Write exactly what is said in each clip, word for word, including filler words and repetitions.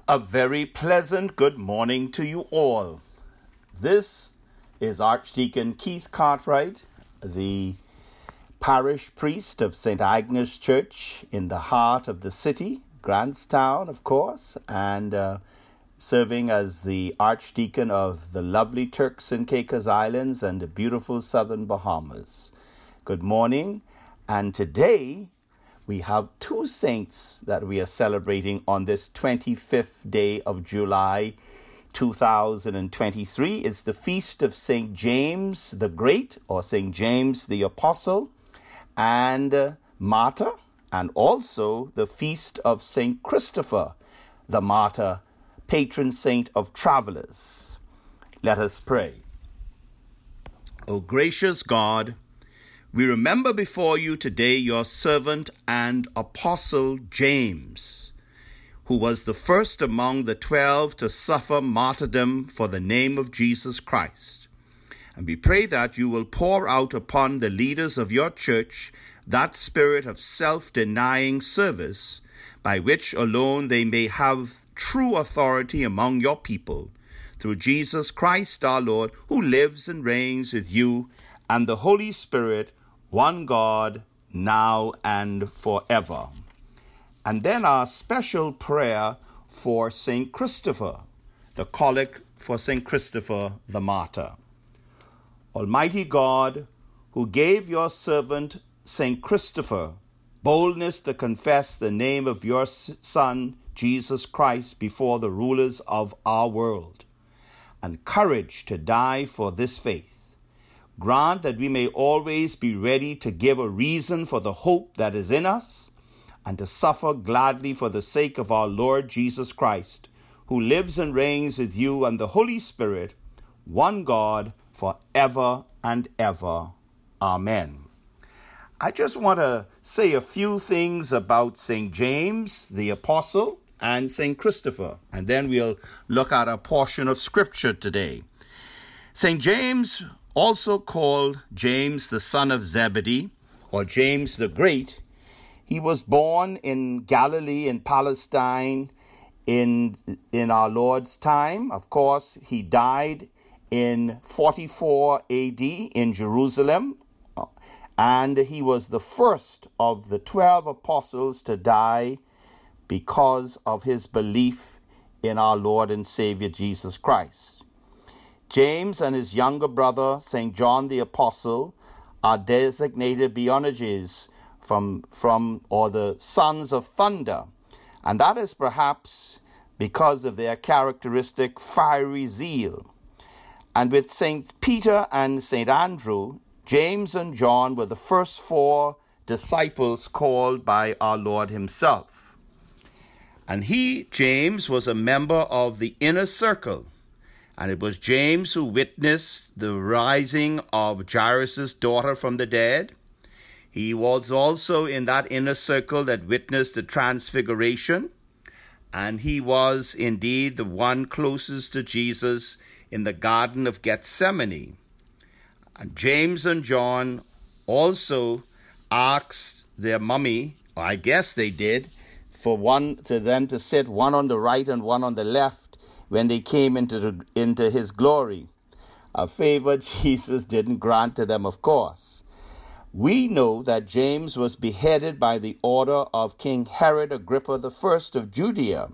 A very pleasant good morning to you all. This is Archdeacon Keith Cartwright, the parish priest of Saint Agnes Church in the heart of the city, Grantstown, of course, and uh, serving as the Archdeacon of the lovely Turks and Caicos Islands and the beautiful southern Bahamas. Good morning, and today we have two saints that we are celebrating on this twenty-fifth day of July, two thousand twenty-three. It's the feast of Saint James the Great, or Saint James the Apostle, and uh, Martyr, and also the feast of Saint Christopher the Martyr, patron saint of travelers. Let us pray. O gracious God, we remember before you today your servant and apostle James, who was the first among the twelve to suffer martyrdom for the name of Jesus Christ. And we pray that you will pour out upon the leaders of your church that spirit of self-denying service by which alone they may have true authority among your people, through Jesus Christ our Lord, who lives and reigns with you and the Holy Spirit, one God, now and forever. And then our special prayer for Saint Christopher, the collect for Saint Christopher the Martyr. Almighty God, who gave your servant Saint Christopher boldness to confess the name of your Son, Jesus Christ, before the rulers of our world, and courage to die for this faith, grant that we may always be ready to give a reason for the hope that is in us, and to suffer gladly for the sake of our Lord Jesus Christ, who lives and reigns with you and the Holy Spirit, one God, for ever and ever. Amen. I just want to say a few things about Saint James, the Apostle, and Saint Christopher, and then we'll look at a portion of Scripture today. Saint James, also called James the son of Zebedee, or James the Great, he was born in Galilee in Palestine in, in our Lord's time. Of course, he died in forty-four A D in Jerusalem, and he was the first of the twelve apostles to die because of his belief in our Lord and Savior Jesus Christ. James and his younger brother, Saint John the Apostle, are designated Boanerges from, from, or the sons of thunder. And that is perhaps because of their characteristic fiery zeal. And with Saint Peter and Saint Andrew, James and John were the first four disciples called by our Lord himself. And he, James, was a member of the inner circle. And it was James who witnessed the rising of Jairus' daughter from the dead. He was also in that inner circle that witnessed the transfiguration. And he was indeed the one closest to Jesus in the Garden of Gethsemane. And James and John also asked their mummy, or I guess they did, for one to them to sit one on the right and one on the left when they came into the, into his glory. A favor Jesus didn't grant to them, of course. We know that James was beheaded by the order of King Herod Agrippa the First of Judea.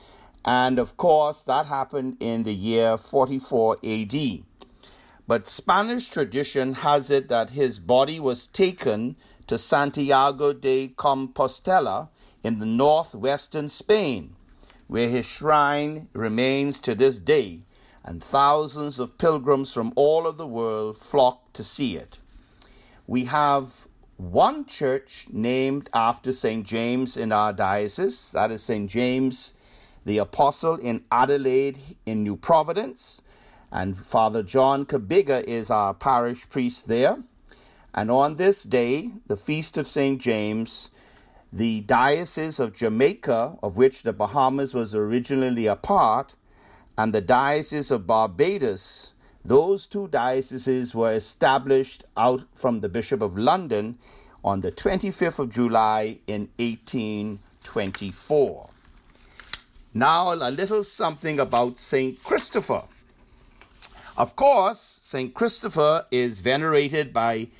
And of course, that happened in the year forty-four A D. But Spanish tradition has it that his body was taken to Santiago de Compostela in the northwestern Spain, where his shrine remains to this day, and thousands of pilgrims from all over the world flock to see it. We have one church named after Saint James in our diocese, that is Saint James the Apostle in Adelaide in New Providence, and Father John Kabiga is our parish priest there. And on this day, the feast of Saint James, the Diocese of Jamaica, of which the Bahamas was originally a part, and the Diocese of Barbados, those two dioceses were established out from the Bishop of London on the twenty-fifth of July in eighteen twenty-four. Now, a little something about Saint Christopher. Of course, Saint Christopher is venerated by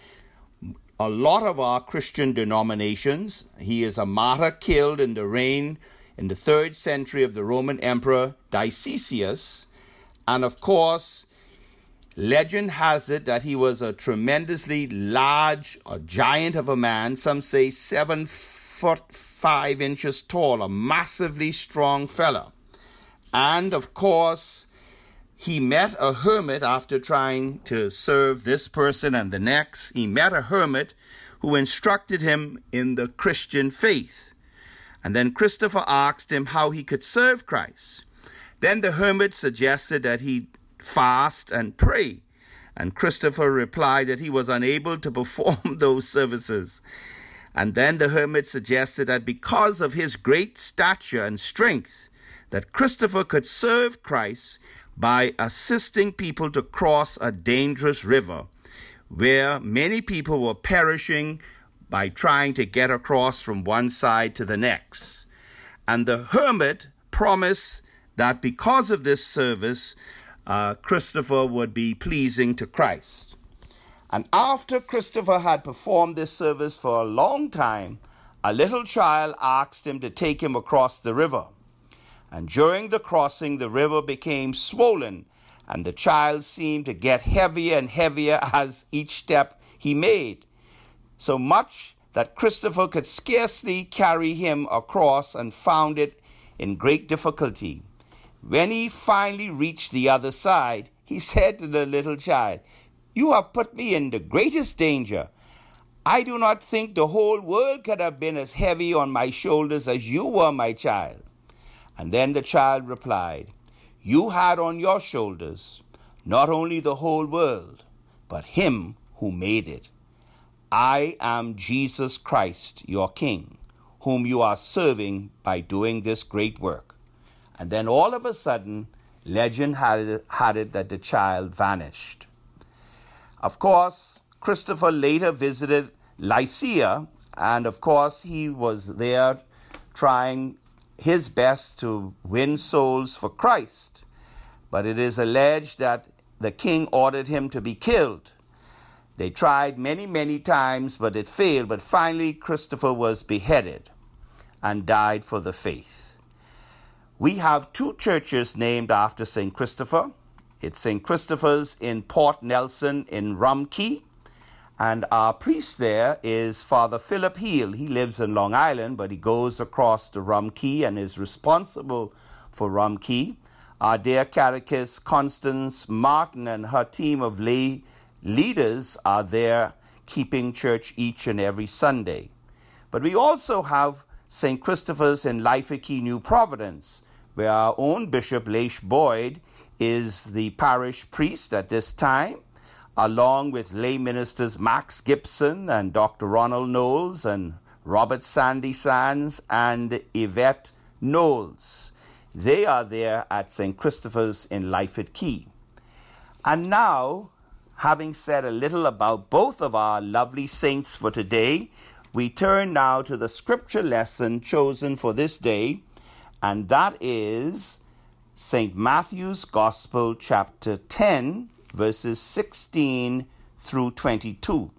a lot of our Christian denominations. He is a martyr killed in the reign in the third century of the Roman Emperor Diocletian. And of course, legend has it that he was a tremendously large, a giant of a man. Some say seven foot five inches tall, a massively strong fella. And of course, he met a hermit after trying to serve this person and the next. He met a hermit who instructed him in the Christian faith. And then Christopher asked him how he could serve Christ. Then the hermit suggested that he fast and pray. And Christopher replied that he was unable to perform those services. And then the hermit suggested that because of his great stature and strength, that Christopher could serve Christ by assisting people to cross a dangerous river where many people were perishing by trying to get across from one side to the next. And the hermit promised that because of this service, uh, Christopher would be pleasing to Christ. And after Christopher had performed this service for a long time, a little child asked him to take him across the river. And during the crossing, the river became swollen, and the child seemed to get heavier and heavier as each step he made, so much that Christopher could scarcely carry him across and found it in great difficulty. When he finally reached the other side, he said to the little child, "You have put me in the greatest danger. I do not think the whole world could have been as heavy on my shoulders as you were, my child." And then the child replied, "You had on your shoulders not only the whole world, but him who made it. I am Jesus Christ, your King, whom you are serving by doing this great work." And then all of a sudden, legend had it, had it that the child vanished. Of course, Christopher later visited Lycia, and of course he was there trying his best to win souls for Christ. But it is alleged that the king ordered him to be killed. They tried many, many times, but it failed. But finally, Christopher was beheaded and died for the faith. We have two churches named after Saint Christopher. It's Saint Christopher's in Port Nelson in Rum Cay. And our priest there is Father Philip Heal. He lives in Long Island, but he goes across to Rum Cay and is responsible for Rum Cay. Our dear catechist Constance Martin and her team of lay leaders are there keeping church each and every Sunday. But we also have Saint Christopher's in Laifiki, New Providence, where our own Bishop Leish Boyd is the parish priest at this time, along with lay ministers Max Gibson and Doctor Ronald Knowles and Robert Sandy Sands and Yvette Knowles. They are there at Saint Christopher's in Lyford Key. And now, having said a little about both of our lovely saints for today, we turn now to the scripture lesson chosen for this day, and that is Saint Matthew's Gospel, chapter ten, verses sixteen through twenty-two.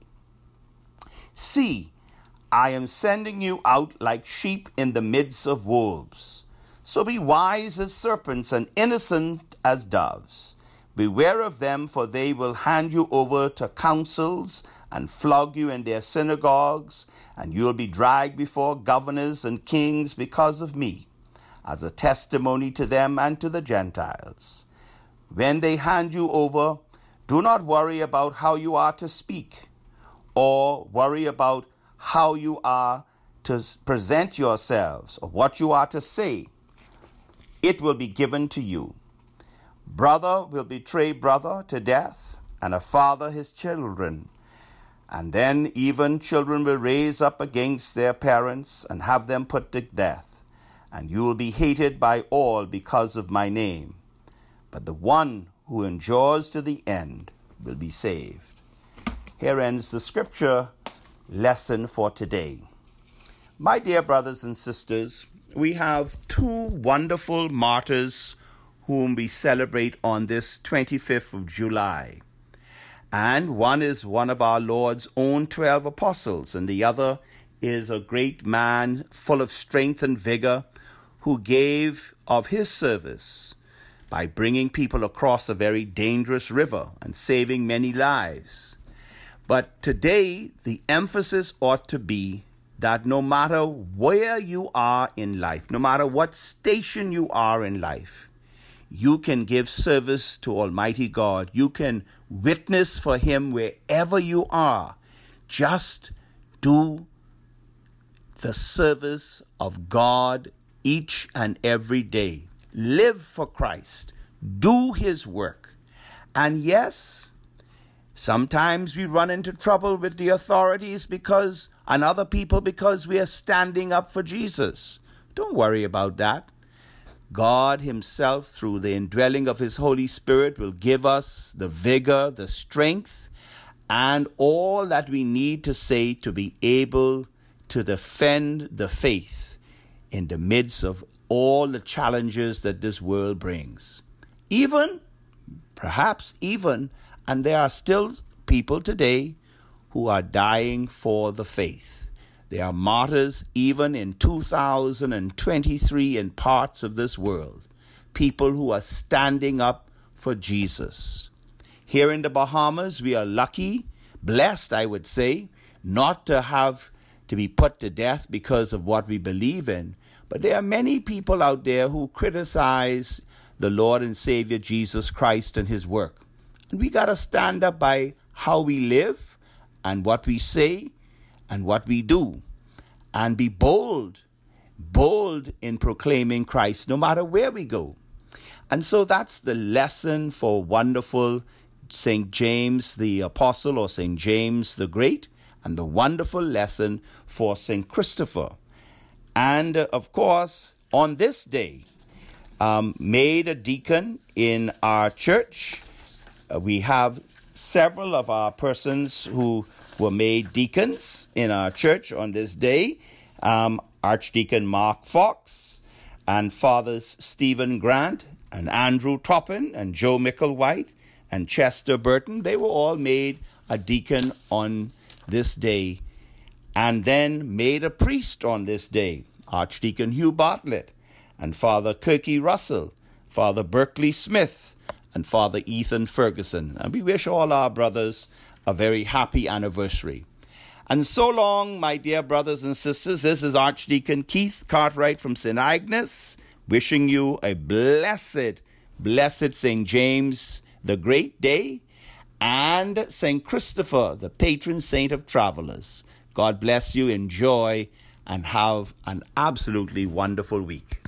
"See, I am sending you out like sheep in the midst of wolves. So be wise as serpents and innocent as doves. Beware of them, for they will hand you over to councils and flog you in their synagogues, and you'll be dragged before governors and kings because of me, as a testimony to them and to the Gentiles. When they hand you over, do not worry about how you are to speak, or worry about how you are to present yourselves, or what you are to say. It will be given to you. Brother will betray brother to death, and a father his children. And then even children will raise up against their parents and have them put to death. And you will be hated by all because of my name. But the one who endures to the end will be saved." Here ends the scripture lesson for today. My dear brothers and sisters, we have two wonderful martyrs whom we celebrate on this twenty-fifth of July. And one is one of our Lord's own twelve apostles, and the other is a great man full of strength and vigor who gave of his service by bringing people across a very dangerous river and saving many lives. But today, the emphasis ought to be that no matter where you are in life, no matter what station you are in life, you can give service to Almighty God. You can witness for Him wherever you are. Just do the service of God each and every day. Live for Christ. Do His work. And yes, sometimes we run into trouble with the authorities because, and other people because we are standing up for Jesus. Don't worry about that. God Himself, through the indwelling of His Holy Spirit, will give us the vigor, the strength, and all that we need to say to be able to defend the faith in the midst of all the challenges that this world brings. Even, perhaps even, and there are still people today who are dying for the faith. There are martyrs even in two thousand twenty-three in parts of this world. People who are standing up for Jesus. Here in the Bahamas, we are lucky, blessed, I would say, not to have to be put to death because of what we believe in. But there are many people out there who criticize the Lord and Savior Jesus Christ and His work. And we got to stand up by how we live and what we say and what we do, and be bold, bold in proclaiming Christ no matter where we go. And so that's the lesson for wonderful Saint James the Apostle, or Saint James the Great, and the wonderful lesson for Saint Christopher. And uh, of course, on this day, um, made a deacon in our church. Uh, we have several of our persons who were made deacons in our church on this day. Um, Archdeacon Mark Fox and Fathers Stephen Grant and Andrew Toppin and Joe Micklewhite and Chester Burton. They were all made a deacon on this day, and then made a priest on this day. Archdeacon Hugh Bartlett and Father Kirky Russell, Father Berkeley Smith, and Father Ethan Ferguson. And we wish all our brothers a very happy anniversary. And so long, my dear brothers and sisters. This is Archdeacon Keith Cartwright from Saint Agnes, wishing you a blessed, blessed Saint James the Great Day, and Saint Christopher, the patron saint of travelers. God bless you, enjoy, and have an absolutely wonderful week.